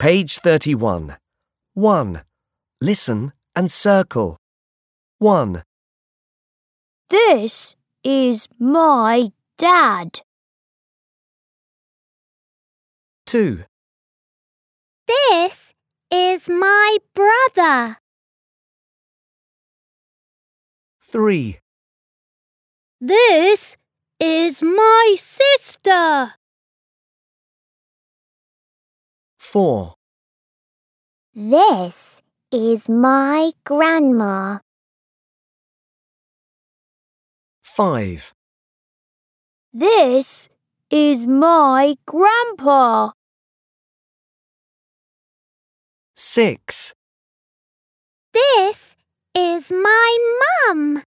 Page 31. 1. Listen and circle. 1, This is my dad. 2, This is my brother. 3, This is my sister. 4, This is my grandma. 5, This is my grandpa. 6, This is my mum.